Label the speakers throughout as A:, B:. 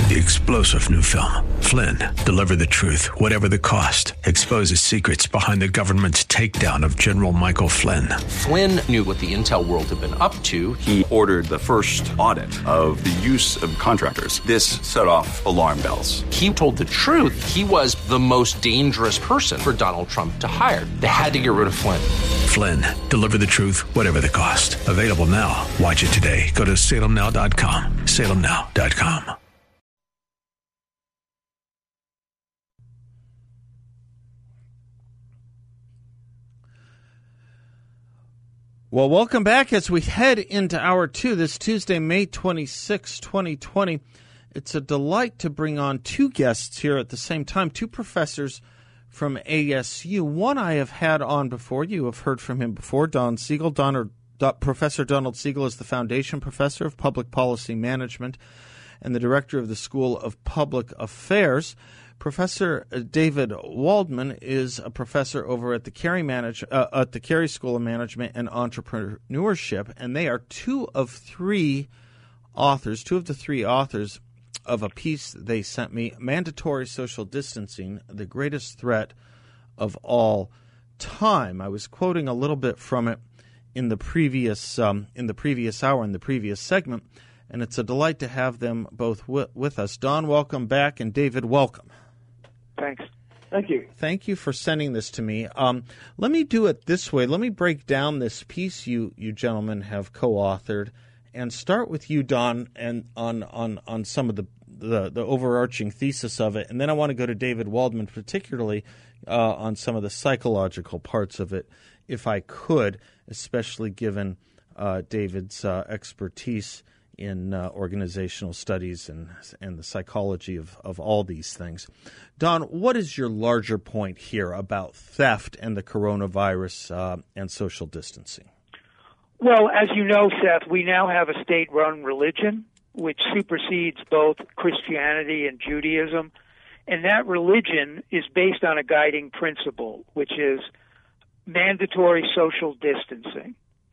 A: The explosive new film, Flynn, deliver the truth, whatever the cost, exposes secrets behind the government's takedown of General Michael Flynn.
B: Flynn knew what the intel world had been up to.
C: He ordered the first audit of the use of contractors. This set off alarm bells.
B: He told the truth. He was the most dangerous person for Donald Trump to hire. They had to get rid of Flynn.
A: Flynn, deliver the truth, whatever the cost. Available now. Watch it today. Go to salemnow.com. salemnow.com.
D: Well, welcome back as we head into Hour 2 this Tuesday, May 26, 2020. It's a delight to bring on two guests here at the same time, two professors from ASU. One I have had on before. You have heard from him before, Don Siegel. Professor Donald Siegel is the Foundation Professor of Public Policy Management and the Director of the School of Public Affairs. Professor David Waldman is a professor over at the Carey School of Management and Entrepreneurship, and they are two of the three authors of a piece they sent me, Mandatory Social Distancing, the Greatest Threat of All Time. I was quoting a little bit from it in the previous hour, in the previous segment, and it's a delight to have them both with us. Don, welcome back, and David, welcome.
E: Thanks. Thank you.
D: Thank you for sending this to me. Let me do it this way. Let me break down this piece you gentlemen have co-authored, and start with you, Don, and on some of the overarching thesis of it, and then I want to go to David Waldman, particularly on some of the psychological parts of it, if I could, especially given David's expertise in organizational studies and the psychology of all these things. Don, what is your larger point here about theft and the coronavirus and social distancing?
E: Well, as you know, Seth, we now have a state-run religion which supersedes both Christianity and Judaism, and that religion is based on a guiding principle, which is mandatory social distancing.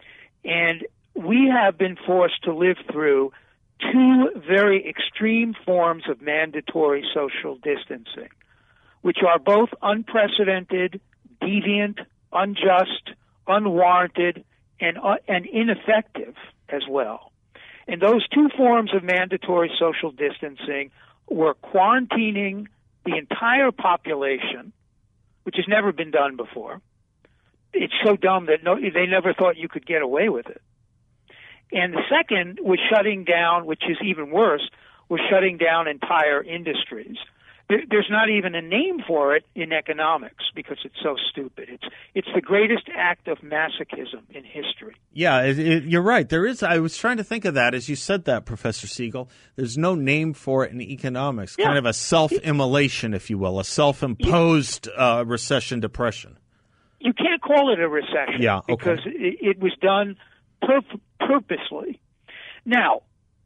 E: And we have been forced to live through two very extreme forms of mandatory social distancing, which are both unprecedented, deviant, unjust, unwarranted, and ineffective as well. And those two forms of mandatory social distancing were quarantining the entire population, which has never been done before. It's so dumb that they never thought you could get away with it. And the second was shutting down, which is even worse, was shutting down entire industries. There's not even a name for it in economics because it's so stupid. It's the greatest act of masochism in history.
D: Yeah, you're right. There is. I was trying to think of that as you said that, Professor Siegel. There's no name for it in economics. Yeah. Kind of a self-immolation, if you will, a self-imposed recession depression. You
E: can't call it a recession because it was done purposely. Now,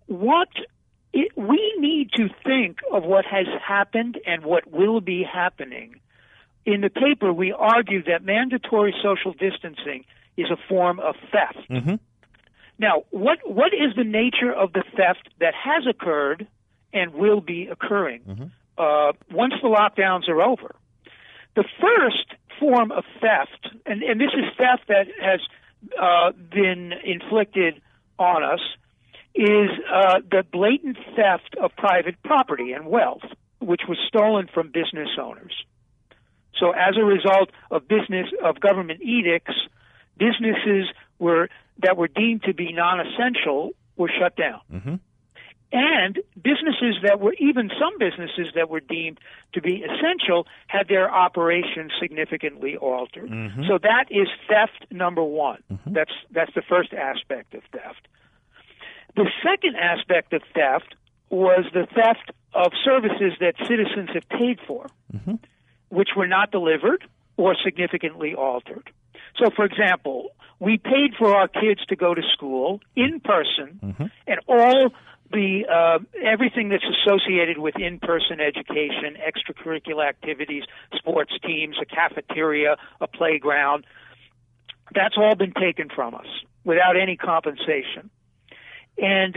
E: we need to think of what has happened and what will be happening. In the paper, we argue that mandatory social distancing is a form of theft.
D: Mm-hmm.
E: Now, what is the nature of the theft that has occurred and will be occurring once the lockdowns are over? The first form of theft, and this is theft that has been inflicted on us, is the blatant theft of private property and wealth, which was stolen from business owners. So as a result of government edicts, businesses that were deemed to be non-essential were shut down.
D: Mm-hmm.
E: And some businesses that were deemed to be essential had their operations significantly altered.
D: Mm-hmm.
E: So that is theft number one.
D: Mm-hmm.
E: That's the first aspect of theft. The second aspect of theft was the theft of services that citizens have paid for, which were not delivered or significantly altered. So, for example, we paid for our kids to go to school in person, and all the everything that's associated with in-person education, extracurricular activities, sports teams, a cafeteria, a playground, that's all been taken from us without any compensation. And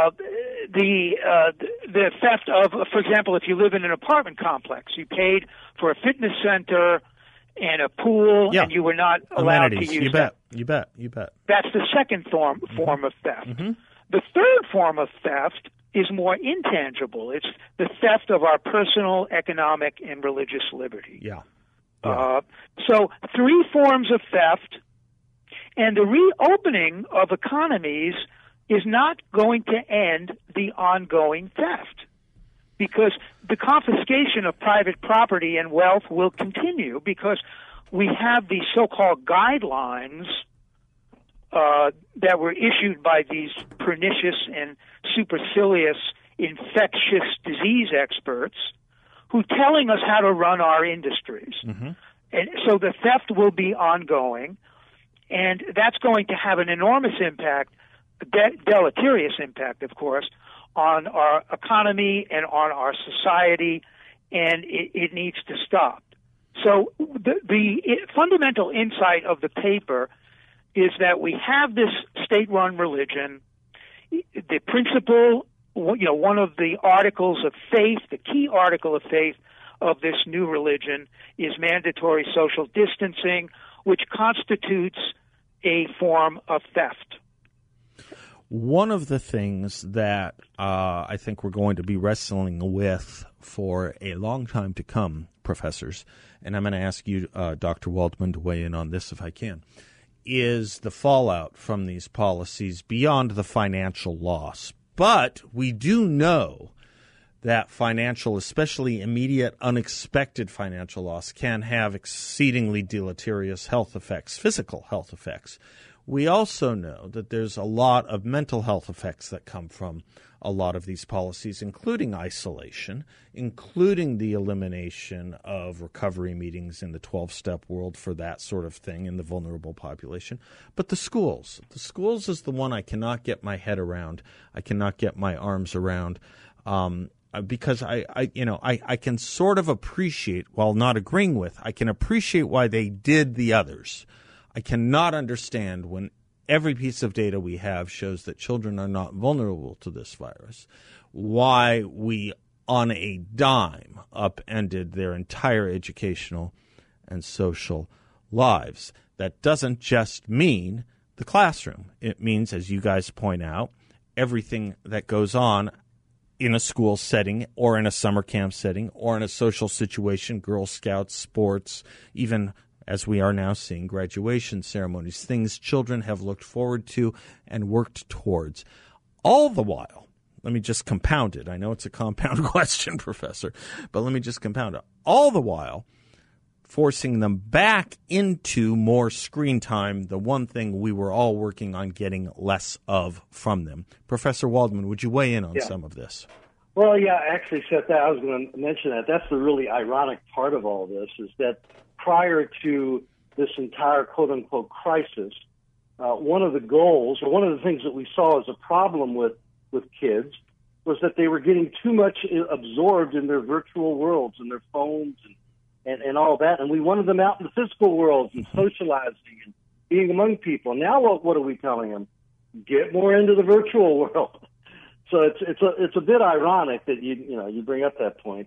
E: the theft of, for example, if you live in an apartment complex, you paid for a fitness center and a pool, and you were not allowed
D: Amenities.
E: to use
D: You bet.
E: That's the second form of theft. The third form of theft is more intangible. It's the theft of our personal, economic, and religious liberty. So 3 forms of theft, and the reopening of economies is not going to end the ongoing theft, because the confiscation of private property and wealth will continue, because we have these so-called guidelines that were issued by these pernicious and supercilious infectious disease experts who telling us how to run our industries. And so the theft will be ongoing, and that's going to have an enormous impact, deleterious impact, of course, on our economy and on our society, and it needs to stop. So the fundamental insight of the paper is that we have this state-run religion. The principle, one of the articles of faith, the key article of faith of this new religion is mandatory social distancing, which constitutes a form of theft.
D: One of the things that I think we're going to be wrestling with for a long time to come, professors, and I'm going to ask you, Dr. Waldman, to weigh in on this if I can, is the fallout from these policies beyond the financial loss. But we do know that financial, especially immediate, unexpected financial loss, can have exceedingly deleterious health effects, physical health effects. We also know that there's a lot of mental health effects that come from a lot of these policies, including isolation, including the elimination of recovery meetings in the 12-step world for that sort of thing in the vulnerable population. But the schools is the one I cannot get my head around. I cannot get my arms around. Because I can sort of appreciate, while not agreeing with, I can appreciate why they did the others. I cannot understand when every piece of data we have shows that children are not vulnerable to this virus, why we, on a dime, upended their entire educational and social lives. That doesn't just mean the classroom. It means, as you guys point out, everything that goes on in a school setting or in a summer camp setting or in a social situation, Girl Scouts, sports, even as we are now seeing graduation ceremonies, things children have looked forward to and worked towards. All the while, let me just compound it. I know it's a compound question, Professor, but let me just compound it. All the while, forcing them back into more screen time, the one thing we were all working on getting less of from them. Professor Waldman, would you weigh in on some of this?
F: Well, yeah, actually, Seth, I was going to mention that. That's the really ironic part of all this, is that prior to this entire quote-unquote crisis, one of the goals, or one of the things that we saw as a problem with kids, was that they were getting too much absorbed in their virtual worlds and their phones and all that, and we wanted them out in the physical world and socializing and being among people. Now what are we telling them? Get more into the virtual world. So it's a bit ironic that you bring up that point.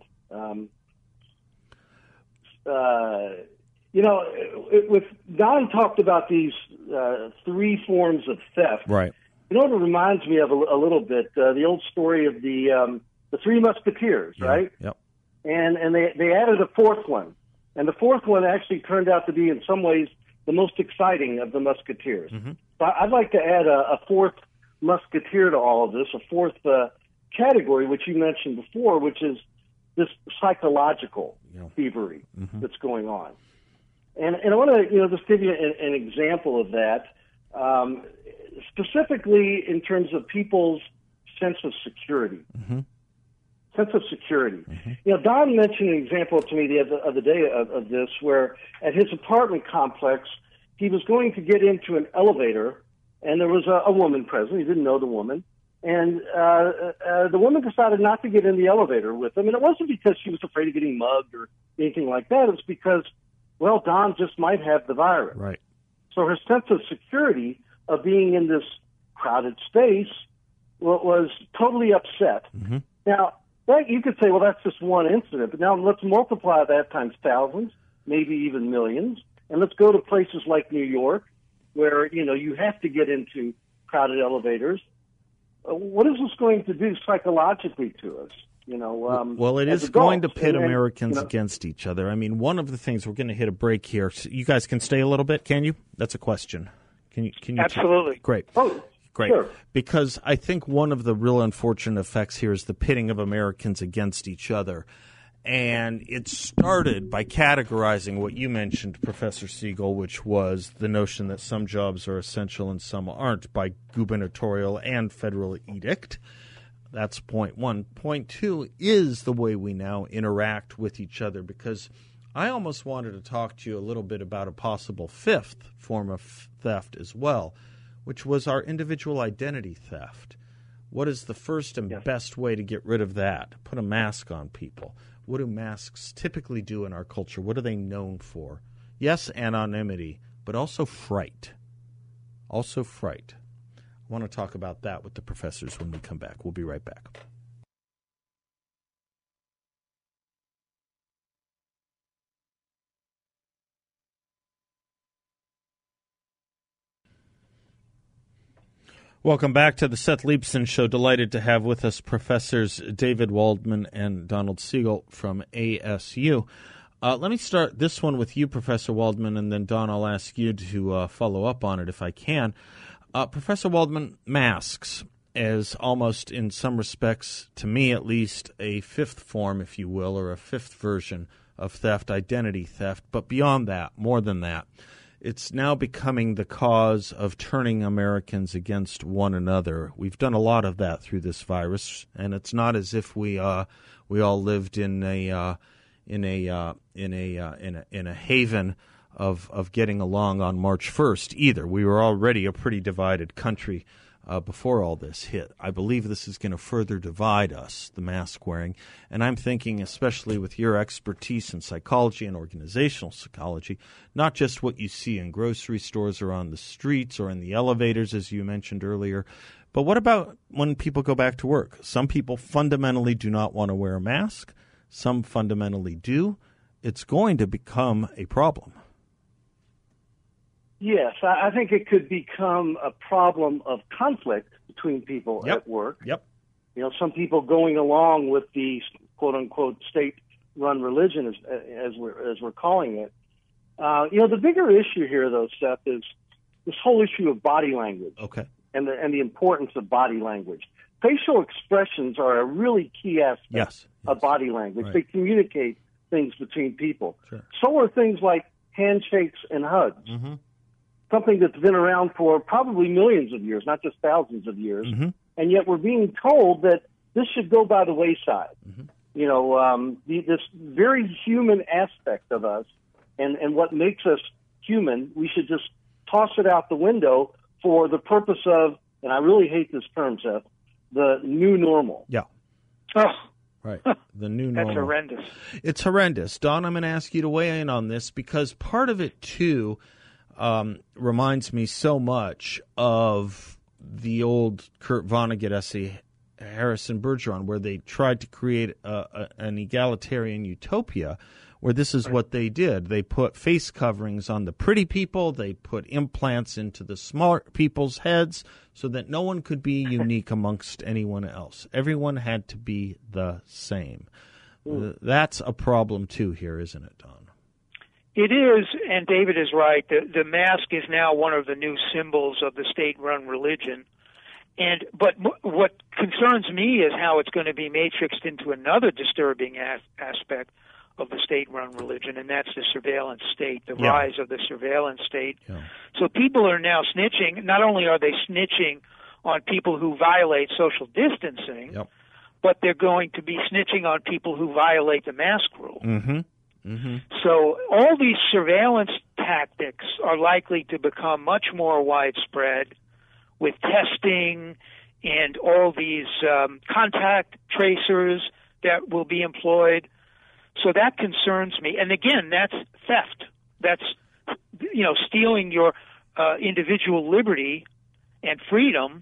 F: With Don talked about these 3 forms of theft.
D: Right.
F: You know what it reminds me of a little bit? The old story of the 3 Musketeers, right?
D: Yep.
F: And they added a 4th one. And the 4th one actually turned out to be, in some ways, the most exciting of the Musketeers. Mm-hmm. So I'd like to add a 4th Musketeer to all of this, a 4th category, which you mentioned before, which is this psychological thievery that's going on. And I want to just give you an example of that, specifically in terms of people's sense of security. Mm-hmm. Sense of security. Mm-hmm. Don mentioned an example to me the other day of this, where at his apartment complex, he was going to get into an elevator, and there was a woman present. He didn't know the woman. And the woman decided not to get in the elevator with him. And it wasn't because she was afraid of getting mugged or anything like that. It was because, well, Don just might have the virus.
D: Right.
F: So her sense of security of being in this crowded space was totally upset.
D: Mm-hmm.
F: Now, you could say, well, that's just one incident, but now let's multiply that times thousands, maybe even millions, and let's go to places like New York, where you have to get into crowded elevators. What is this going to do psychologically to us?
D: Well, it is going to pit Americans against each other. I mean, one of the things, we're going to hit a break here. So you guys can stay a little bit, can you? That's a question. Can you?
E: Absolutely.
D: Great.
F: Oh,
D: great.
F: Sure.
D: Because I think one of the real unfortunate effects here is the pitting of Americans against each other. And it started by categorizing what you mentioned, Professor Siegel, which was the notion that some jobs are essential and some aren't by gubernatorial and federal edict. That's point one. Point two is the way we now interact with each other, because I almost wanted to talk to you a little bit about a possible fifth form of theft as well, which was our individual identity theft. What is the first and best way to get rid of that? Put a mask on people. What do masks typically do in our culture? What are they known for? Yes, anonymity, but also fright. Also fright. I want to talk about that with the professors when we come back. We'll be right back. Welcome back to the Seth Leibsohn Show. Delighted to have with us Professors David Waldman and Donald Siegel from ASU. Let me start this one with you, Professor Waldman, and then, Don, I'll ask you to follow up on it if I can. Professor Waldman, masks as almost, in some respects, to me at least, a fifth form, if you will, or a fifth version of theft, identity theft. But beyond that, more than that, it's now becoming the cause of turning Americans against one another. We've done a lot of that through this virus, and it's not as if we all lived in a haven of getting along on March 1st either. We were already a pretty divided country before all this hit. I believe this is going to further divide us, the mask wearing, and I'm thinking, especially with your expertise in psychology and organizational psychology, not just what you see in grocery stores or on the streets or in the elevators, as you mentioned earlier, but what about when people go back to work? Some people fundamentally do not want to wear a mask. Some fundamentally do. It's going to become a problem.
F: Yes, I think it could become a problem of conflict between people at work.
D: Yep.
F: Some people going along with the quote-unquote state-run religion, as we're calling it. The bigger issue here, though, Seth, is this whole issue of body language.
D: Okay.
F: And the importance of body language. Facial expressions are a really key aspect of body language.
D: Right.
F: They communicate things between people.
D: Sure.
F: So are things like handshakes and hugs.
D: Mm-hmm.
F: Something that's been around for probably millions of years, not just thousands of years.
D: Mm-hmm.
F: And yet we're being told that this should go by the wayside. Mm-hmm. This very human aspect of us and what makes us human, we should just toss it out the window for the purpose of, and I really hate this term, Seth, the new normal.
D: Yeah.
E: Oh.
D: Right. The new normal.
E: That's horrendous.
D: It's horrendous. Don, I'm going to ask you to weigh in on this because part of it, too, reminds me so much of the old Kurt Vonnegut essay, Harrison Bergeron, where they tried to create an egalitarian utopia where this is what they did. They put face coverings on the pretty people. They put implants into the smart people's heads so that no one could be unique amongst anyone else. Everyone had to be the same. That's a problem, too, here, isn't it, Don?
E: It is, and David is right. The mask is now one of the new symbols of the state-run religion. But what concerns me is how it's going to be matrixed into another disturbing aspect of the state-run religion, and that's the surveillance state, the rise of the surveillance state. Yeah. So people are now snitching. Not only are they snitching on people who violate social distancing, but they're going to be snitching on people who violate the mask rule.
D: Mm-hmm. Mm-hmm.
E: So all these surveillance tactics are likely to become much more widespread with testing and all these contact tracers that will be employed. So that concerns me. And again, that's theft. That's, stealing your individual liberty and freedom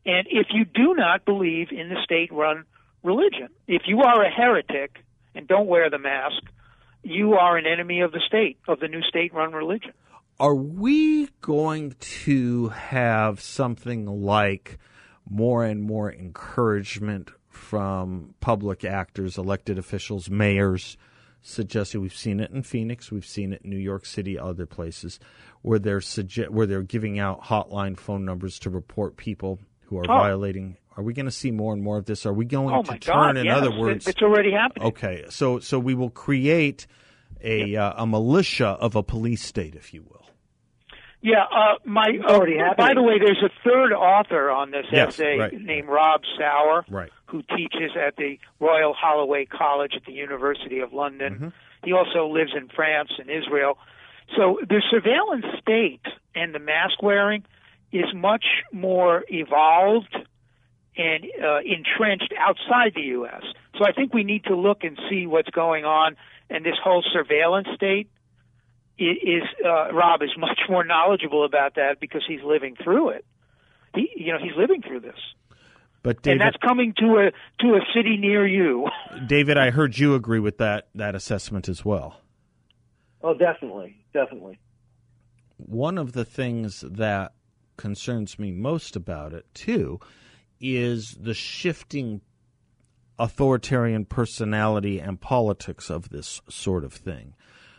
E: And if you do not believe in the state-run religion, if you are a heretic and don't wear the mask, you are an enemy of the state, of the new state-run religion.
D: Are we going to have something like more and more encouragement from public actors, elected officials, mayors, suggesting? We've seen it in Phoenix, we've seen it in New York City, other places, where they're giving out hotline phone numbers to report people who are violating. Are we going to see more and more of this? Are we going to turn, in other words?
E: It's already happening.
D: Okay, so we will create a militia of a police state, if you will.
E: Yeah, by the way, there's a third author on this essay named Rob Sauer, who teaches at the Royal Holloway College at the University of London. Mm-hmm. He also lives in France and Israel. So the surveillance state and the mask wearing is much more evolved and entrenched outside the U.S. So I think we need to look and see what's going on, and this whole surveillance state Rob is much more knowledgeable about that because he's living through it. He's living through this.
D: But David,
E: and that's coming to a city near you.
D: David, I heard you agree with that assessment as well.
F: Oh, definitely.
D: One of the things that concerns me most about it, too, is the shifting authoritarian personality and politics of this sort of thing.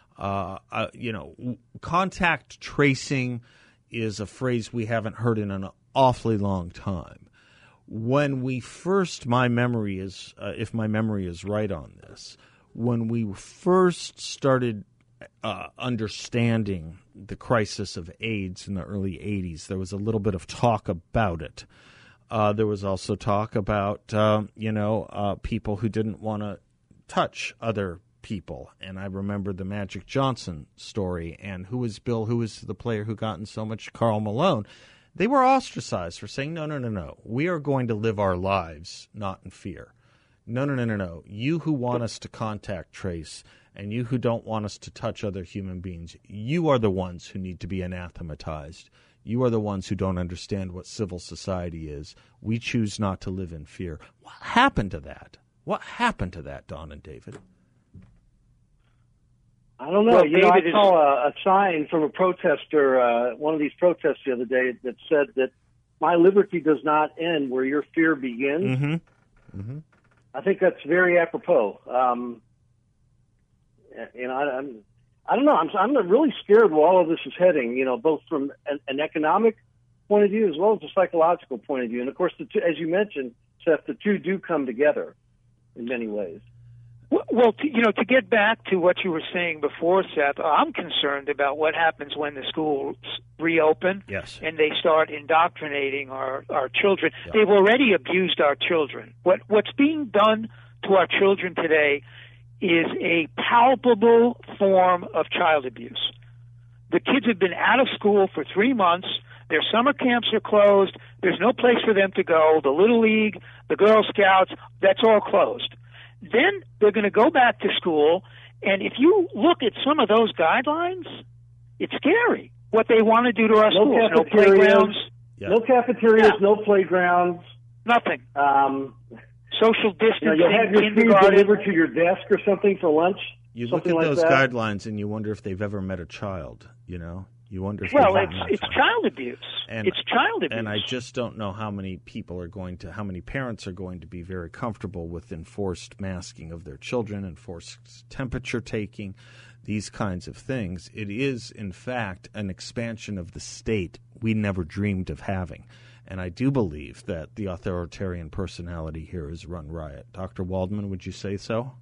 D: Contact tracing is a phrase we haven't heard in an awfully long time. When we first, if my memory is right on this, when we first started understanding the crisis of AIDS in the early 80s, there was a little bit of talk about it. There was also talk about, people who didn't want to touch other people. And I remember the Magic Johnson story. And who was Bill? Who was the player who got in so much? Karl Malone. They were ostracized for saying, no. We are going to live our lives not in fear. No. You who want us to contact trace and you who don't want us to touch other human beings, you are the ones who need to be anathematized. You are the ones who don't understand what civil society is. We choose not to live in fear. What happened to that? Don and David?
F: I don't know. I saw a sign from a protester, one of these protests the other day, that said that my liberty does not end where your fear begins. Mm-hmm. Mm-hmm. I think that's very apropos. I don't know. I'm really scared where all of this is heading, both from an economic point of view as well as a psychological point of view. And, of course, as you mentioned, Seth, the two do come together in many ways.
E: Well, to get back to what you were saying before, Seth, I'm concerned about what happens when the schools reopen and they start indoctrinating our children. Yeah. They've already abused our children. What's being done to our children today is a palpable form of child abuse. The kids have been out of school for 3 months. Their summer camps are closed. There's no place for them to go. The Little League, the Girl Scouts, that's all closed. Then they're going to go back to school, and if you look at some of those guidelines, it's scary what they want to do to our schools. No playgrounds.
F: No cafeterias, no playgrounds.
E: Nothing. Social distancing,
F: you'll have your food delivered to your desk or something for lunch.
D: You look at those guidelines and you wonder if they've ever met a child, You wonder if
E: it's child abuse. It's child abuse.
D: And I just don't know how many parents are going to be very comfortable with enforced masking of their children, enforced temperature taking, these kinds of things. It is, in fact, an expansion of the state we never dreamed of having. And I do believe that the authoritarian personality here is run riot. Dr. Waldman, would you say so?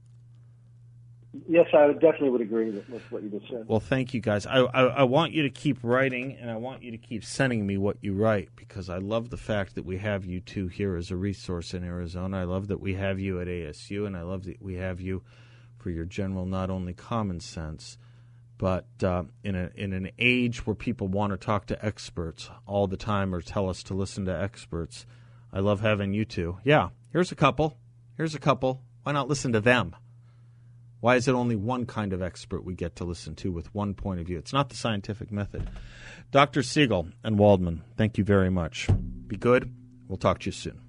F: Yes, I definitely would agree with what you just said.
D: Well, thank you, guys. I want you to keep writing, and I want you to keep sending me what you write, because I love the fact that we have you two here as a resource in Arizona. I love that we have you at ASU, and I love that we have you for your general, not only common sense, but in an age where people want to talk to experts all the time or tell us to listen to experts, I love having you two. Yeah, here's a couple. Why not listen to them? Why is it only one kind of expert we get to listen to with one point of view? It's not the scientific method. Dr. Siegel and Waldman, thank you very much. Be good. We'll talk to you soon.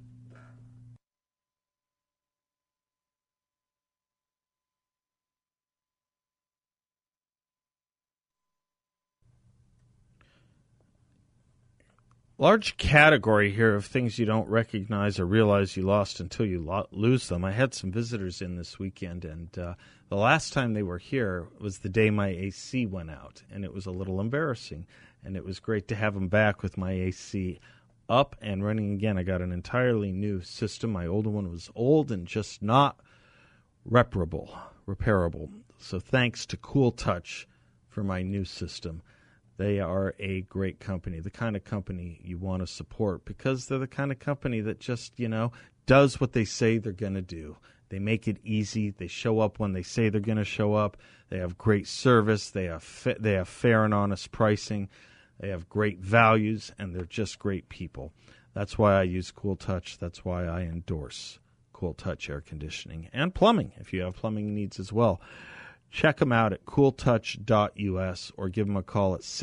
D: Large category here of things you don't recognize or realize you lost until you lose them. I had some visitors in this weekend, and the last time they were here was the day my AC went out, and it was a little embarrassing. And it was great to have them back with my AC up and running again. I got an entirely new system. My old one was old and just not repairable. So thanks to Cool Touch for my new system. They are a great company, the kind of company you want to support because they're the kind of company that just, does what they say they're going to do. They make it easy. They show up when they say they're going to show up. They have great service. They have fair and honest pricing. They have great values, and they're just great people. That's why I use Cool Touch. That's why I endorse Cool Touch air conditioning and plumbing, if you have plumbing needs as well. Check them out at cooltouch.us or give them a call at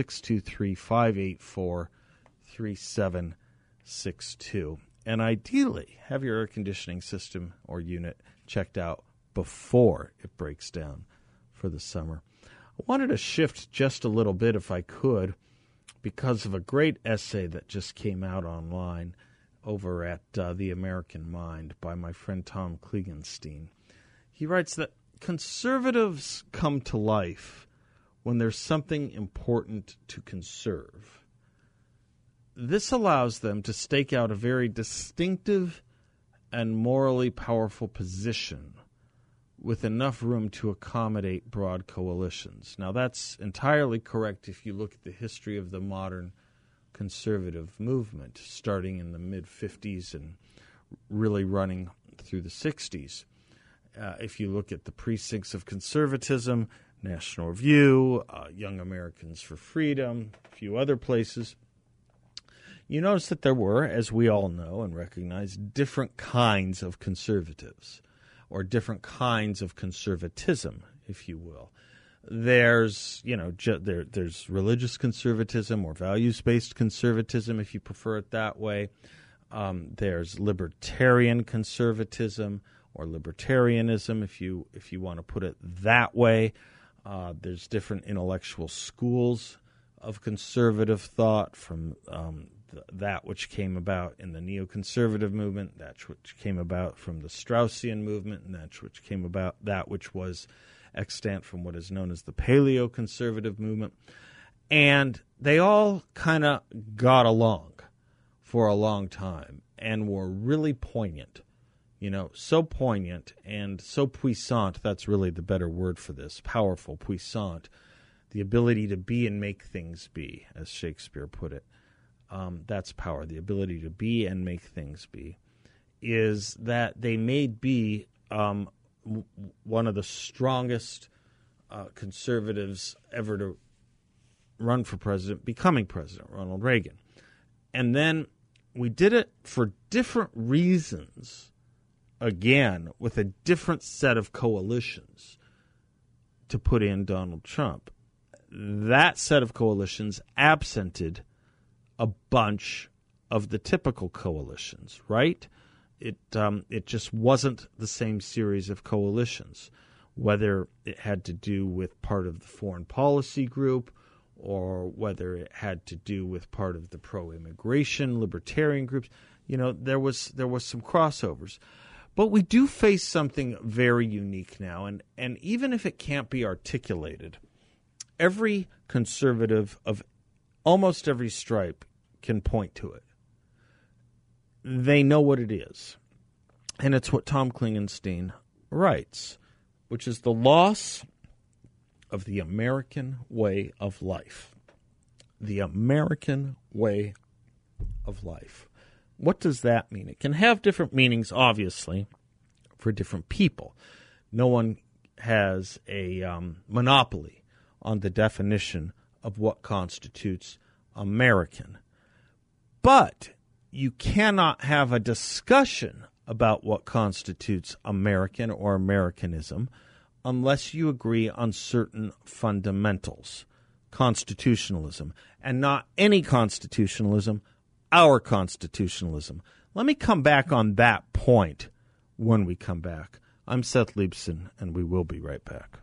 D: 623-584-3762. And ideally, have your air conditioning system or unit checked out before it breaks down for the summer. I wanted to shift just a little bit, if I could, because of a great essay that just came out online over at The American Mind by my friend Tom Klegenstein. He writes that conservatives come to life when there's something important to conserve. This allows them to stake out a very distinctive and morally powerful position with enough room to accommodate broad coalitions. Now, that's entirely correct if you look at the history of the modern conservative movement, starting in the mid-50s and really running through the 60s. If you look at the precincts of conservatism, National Review, Young Americans for Freedom, a few other places, you notice that there were, as we all know and recognize, different kinds of conservatives, or different kinds of conservatism, if you will. There's, there's religious conservatism or values-based conservatism, if you prefer it that way. There's libertarian conservatism or libertarianism, if you want to put it that way. There's different intellectual schools of conservative thought, from that which came about in the neoconservative movement, that which came about from the Straussian movement, and that which was extant from what is known as the paleoconservative movement. And they all kind of got along for a long time and were really poignant. So poignant and so puissant, that's really the better word for this, powerful, puissant, the ability to be and make things be, as Shakespeare put it. That's power, the ability to be and make things be, is that they made be one of the strongest conservatives ever to run for president, becoming president, Ronald Reagan. And then we did it for different reasons, again, with a different set of coalitions to put in Donald Trump. That set of coalitions absented a bunch of the typical coalitions, right? It just wasn't the same series of coalitions, whether it had to do with part of the foreign policy group or whether it had to do with part of the pro-immigration libertarian groups. There was some crossovers. But we do face something very unique now, and even if it can't be articulated, every conservative of almost every stripe can point to it. They know what it is. And it's what Tom Klegenstein writes, which is the loss of the American way of life. The American way of life. What does that mean? It can have different meanings, obviously, for different people. No one has a monopoly on the definition of what constitutes American. But you cannot have a discussion about what constitutes American or Americanism unless you agree on certain fundamentals. Constitutionalism, and not any constitutionalism, our constitutionalism, Let me come back on that point when we come back. I'm Seth Leibson, and we will be right back.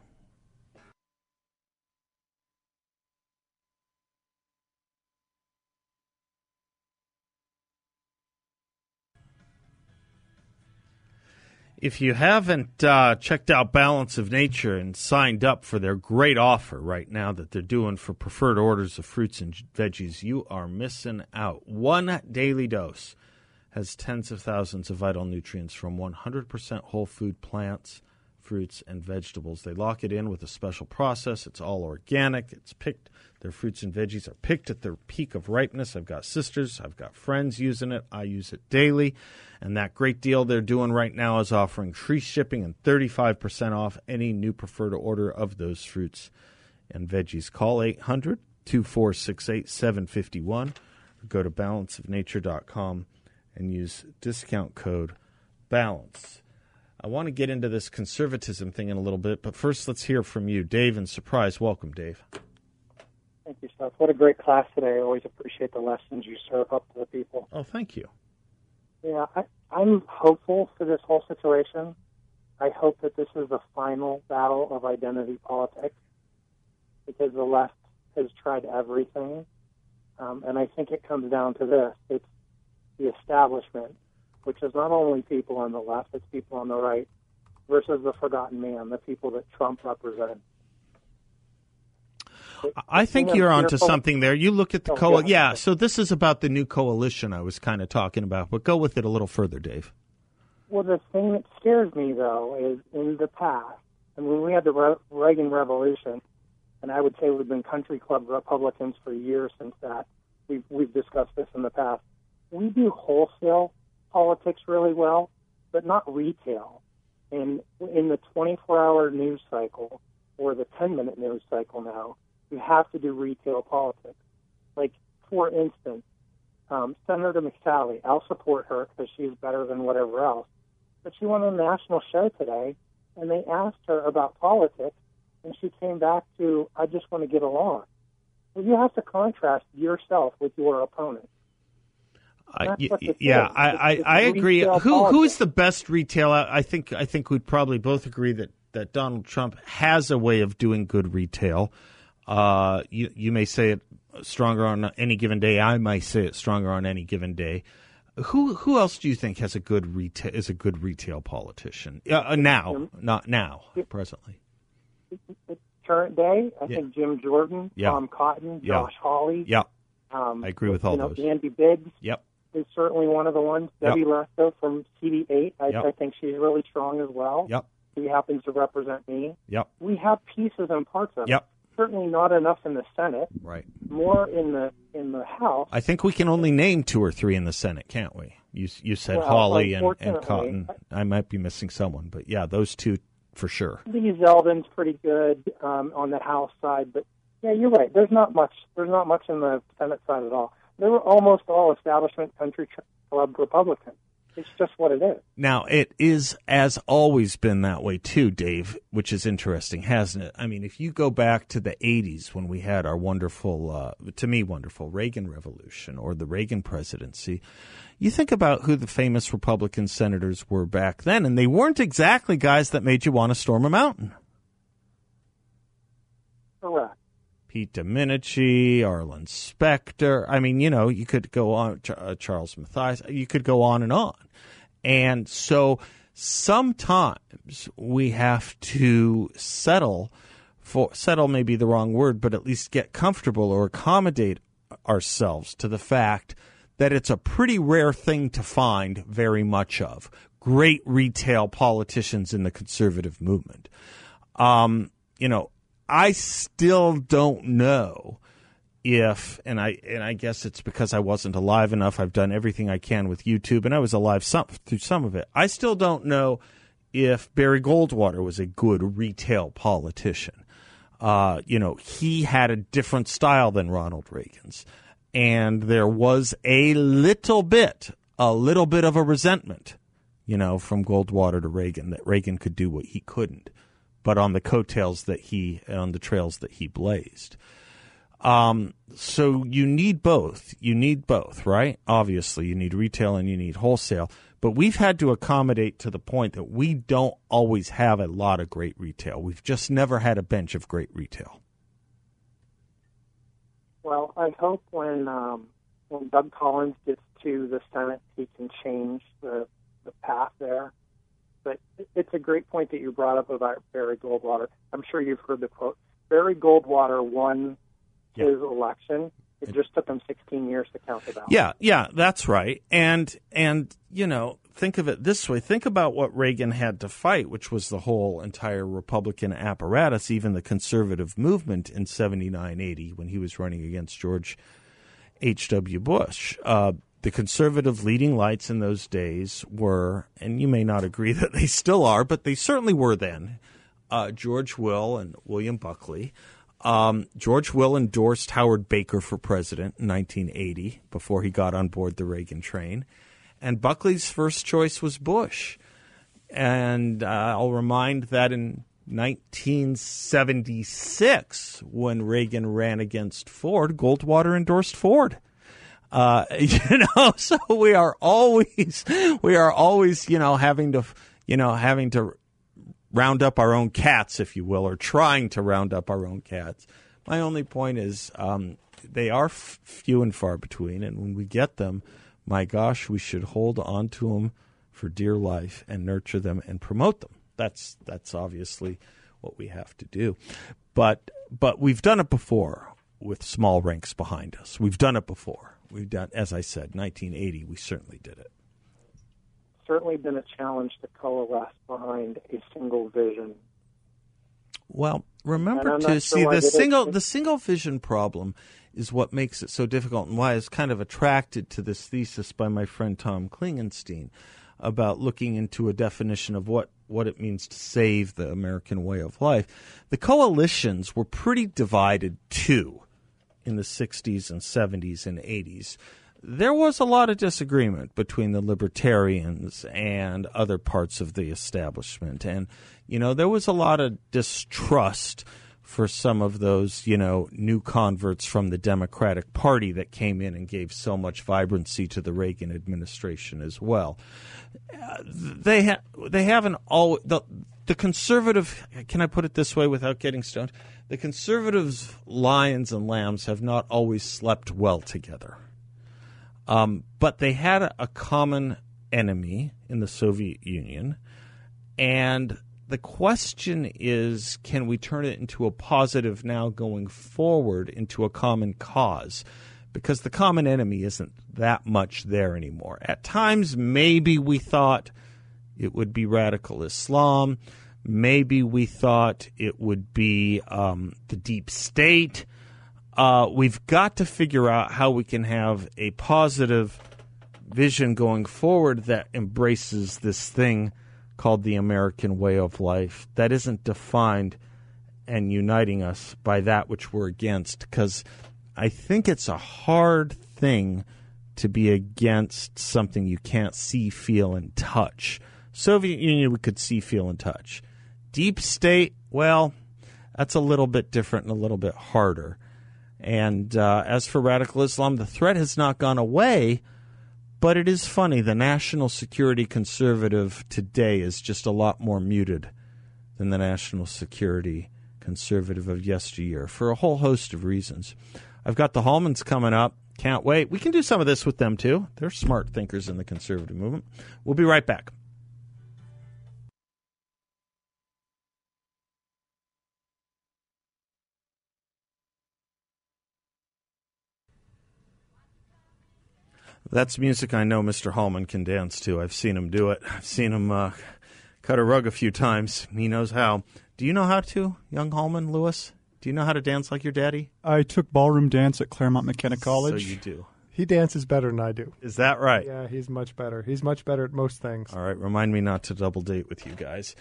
D: If you haven't checked out Balance of Nature and signed up for their great offer right now that they're doing for preferred orders of fruits and veggies, you are missing out. One daily dose has tens of thousands of vital nutrients from 100% whole food plants, fruits, and vegetables. They lock it in with a special process. It's all organic. It's picked. Their fruits and veggies are picked at their peak of ripeness. I've got sisters. I've got friends using it. I use it daily. And that great deal they're doing right now is offering free shipping and 35% off any new preferred order of those fruits and veggies. Call 800-2468-751 or go to balanceofnature.com and use discount code BALANCE. I want to get into this conservatism thing in a little bit, but first let's hear from you. Dave in Surprise. Welcome, Dave.
G: Thank you, Seth. What a great class today. I always appreciate the lessons you serve up to the people.
D: Oh, thank you.
G: Yeah, I'm hopeful for this whole situation. I hope that this is the final battle of identity politics because the left has tried everything. And I think it comes down to this. It's the establishment, which is not only people on the left, it's people on the right, versus the forgotten man, the people that Trump represents.
D: I think you're onto something there. You look at the so this is about the new coalition I was kind of talking about, but go with it a little further, Dave.
G: Well, the thing that scares me, though, is in the past, and when we had the Reagan Revolution, and I would say we've been country club Republicans for years since that, we've discussed this in the past, we do wholesale politics really well, but not retail. And in the 24-hour news cycle, or the 10-minute news cycle now, you have to do retail politics. Like, for instance, Senator McSally, I'll support her because she's better than whatever else, but she went on a national show today, and they asked her about politics, and she came back to, I just want to get along. Well, you have to contrast yourself with your opponent.
D: I agree. Who's the best retail? I think we'd probably both agree that Donald Trump has a way of doing good retail. You may say it stronger on any given day. I might say it stronger on any given day. Who else do you think has a good retail politician now? Not now, presently.
G: Current day, I think Jim Jordan, Tom Cotton, Josh Hawley.
D: Yep. I agree with all those.
G: Andy Biggs.
D: Yep.
G: Is certainly one of the ones. Debbie Lesko from CD8. I think she's really strong as well.
D: Yep.
G: He happens to represent me.
D: Yep.
G: We have pieces and parts of it.
D: Yep.
G: Certainly not enough in the Senate.
D: Right.
G: More in the House.
D: I think we can only name 2 or 3 in the Senate, can't we? You said Hawley and Cotton. I might be missing someone, but yeah, those 2 for sure.
G: Lee Zeldin's pretty good on the House side, but yeah, you're right. There's not much in the Senate side at all. They were almost all establishment country club Republicans. It's just what it is.
D: Now, it has always been that way, too, Dave, which is interesting, hasn't it? I mean, if you go back to the 80s when we had our wonderful, to me, wonderful Reagan Revolution or the Reagan presidency, you think about who the famous Republican senators were back then, and they weren't exactly guys that made you want to storm a mountain.
G: Correct.
D: Pete Domenici, Arlen Specter. I mean, you could go on, Charles Mathias. You could go on. And so sometimes we have to settle may be the wrong word, but at least get comfortable or accommodate ourselves to the fact that it's a pretty rare thing to find very much of. Great retail politicians in the conservative movement. I still don't know if, and I guess it's because I wasn't alive enough. I've done everything I can with YouTube, and I was alive through some of it. I still don't know if Barry Goldwater was a good retail politician. He had a different style than Ronald Reagan's, and there was a little bit of a resentment, from Goldwater to Reagan, that Reagan could do what he couldn't, but on the coattails on the trails that he blazed. So you need both. You need both, right? Obviously, you need retail and you need wholesale. But we've had to accommodate to the point that we don't always have a lot of great retail. We've just never had a bench of great retail.
G: Well, I hope when Doug Collins gets to the Senate, he can change the path there. But it's a great point that you brought up about Barry Goldwater. I'm sure you've heard the quote. Barry Goldwater won his election. It just took him 16 years to count the ballots.
D: Yeah, that's right. And you know, think of it this way. Think about what Reagan had to fight, which was the whole entire Republican apparatus, even the conservative movement in 79-80 when he was running against George H.W. Bush. The conservative leading lights in those days were, and you may not agree that they still are, but they certainly were then, George Will and William Buckley. George Will endorsed Howard Baker for president in 1980 before he got on board the Reagan train. And Buckley's first choice was Bush. And I'll remind that in 1976, when Reagan ran against Ford, Goldwater endorsed Ford. So we are always, having to round up our own cats, if you will, or trying to round up our own cats. My only point is they are few and far between, and when we get them, my gosh, we should hold on to them for dear life and nurture them and promote them. That's obviously what we have to do. But we've done it before with small ranks behind us. We've done it before. We've done, as I said, 1980, we certainly did it.
G: Certainly been a challenge to coalesce behind a single vision.
D: Well, remember to see the single vision problem is what makes it so difficult, and why I was kind of attracted to this thesis by my friend Tom Klingenstein about looking into a definition of what it means to save the American way of life. The coalitions were pretty divided too in the 60s and 70s and 80s. There was a lot of disagreement between the libertarians and other parts of the establishment. And, there was a lot of distrust for some of those, new converts from the Democratic Party that came in and gave so much vibrancy to the Reagan administration as well. They haven't always... The conservative, can I put it this way without getting stoned? The conservatives' lions and lambs have not always slept well together. But they had a common enemy in the Soviet Union, and the question is, can we turn it into a positive now going forward into a common cause? Because the common enemy isn't that much there anymore. At times, maybe we thought it would be radical Islam. Maybe we thought it would be the deep state. We've got to figure out how we can have a positive vision going forward that embraces this thing called the American way of life that isn't defined and uniting us by that which we're against. Because I think it's a hard thing to be against something you can't see, feel, and touch. Soviet Union, we could see, feel, and touch. Deep state, well, that's a little bit different and a little bit harder. And as for radical Islam, the threat has not gone away, but it is funny. The national security conservative today is just a lot more muted than the national security conservative of yesteryear for a whole host of reasons. I've got the Hallmans coming up. Can't wait. We can do some of this with them, too. They're smart thinkers in the conservative movement. We'll be right back. That's music I know Mr. Hallman can dance to. I've seen him do it. I've seen him cut a rug a few times. He knows how. Do you know how to, young Hallman, Lewis? Do you know how to dance like your daddy?
H: I took ballroom dance at Claremont McKenna College.
D: So you do.
I: He dances better than I do.
D: Is that right?
I: Yeah, he's much better. He's much better at most things.
D: All right, remind me not to double date with you guys.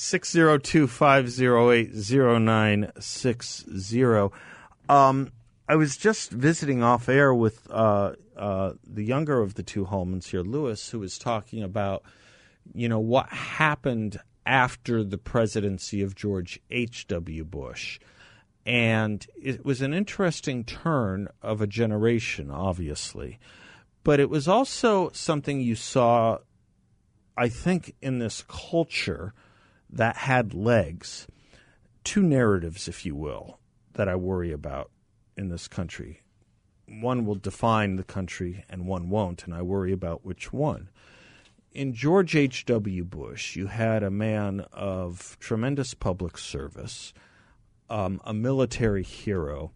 D: 602-508-0960. I was just visiting off air with the younger of the two Hallmans here, Lewis, who was talking about, what happened after the presidency of George H.W. Bush. And it was an interesting turn of a generation, obviously. But it was also something you saw, I think, in this culture that had legs. Two narratives, if you will, that I worry about in this country. One will define the country and one won't, and I worry about which one. In George H.W. Bush, you had a man of tremendous public service, a military hero,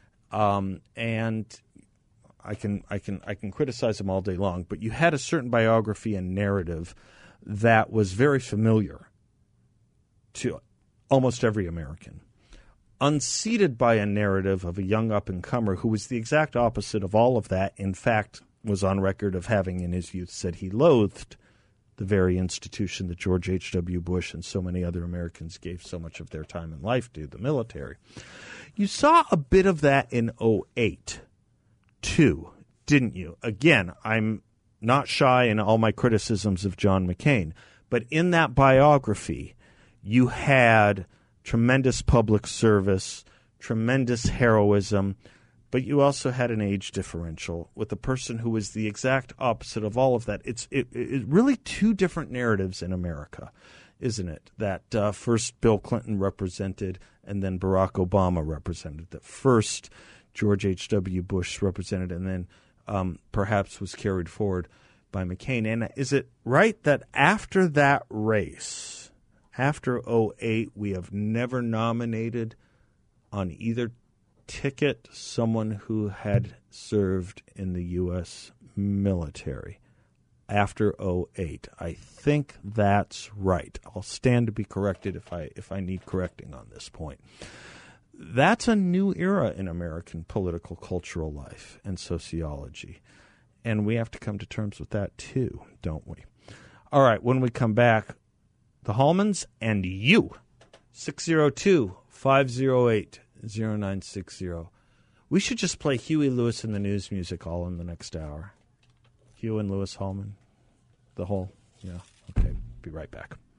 D: and I can criticize him all day long, but you had a certain biography and narrative that was very familiar to almost every American, unseated by a narrative of a young up-and-comer who was the exact opposite of all of that. In fact, was on record of having in his youth said he loathed the very institution that George H.W. Bush and so many other Americans gave so much of their time and life to, the military. You saw a bit of that in 2008, too, didn't you? Again, I'm not shy in all my criticisms of John McCain, but in that biography, you had tremendous public service, tremendous heroism, but you also had an age differential with a person who was the exact opposite of all of that. It's really two different narratives in America, isn't it? That first Bill Clinton represented and then Barack Obama represented. That first George H.W. Bush represented and then perhaps was carried forward by McCain. And is it right that after that race, after 2008, we have never nominated on either ticket someone who had served in the U.S. military after 2008. I think that's right. I'll stand to be corrected if I need correcting on this point. That's a new era in American political cultural life and sociology, and we have to come to terms with that too, don't we? All right, when we come back, the Hallmans and you, 602-508-0960. We should just play Huey Lewis and the News music all in the next hour. Hugh and Lewis Hallman, the whole, yeah. Okay, be right back.